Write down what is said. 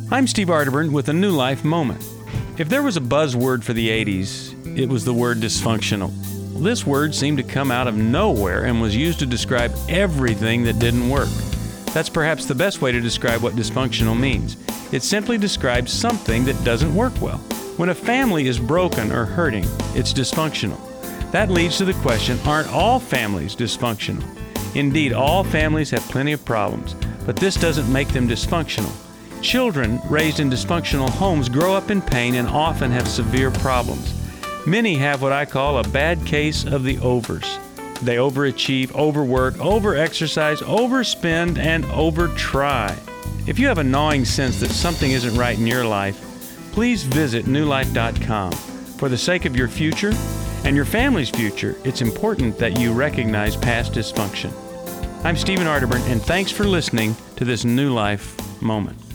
I'm Steve Arterburn with a New Life Moment. If there was a buzzword for the 80s, it was the word dysfunctional. This word seemed to come out of nowhere and was used to describe everything that didn't work. That's perhaps the best way to describe what dysfunctional means. It simply describes something that doesn't work well. When a family is broken or hurting, it's dysfunctional. That leads to the question, aren't all families dysfunctional? Indeed, all families have plenty of problems, but this doesn't make them dysfunctional. Children raised in dysfunctional homes grow up in pain and often have severe problems. Many have what I call a bad case of the overs. They overachieve, overwork, overexercise, overspend, and overtry. If you have a gnawing sense that something isn't right in your life, please visit newlife.com. For the sake of your future and your family's future, it's important that you recognize past dysfunction. I'm Stephen Arterburn, and thanks for listening to this New Life Moment.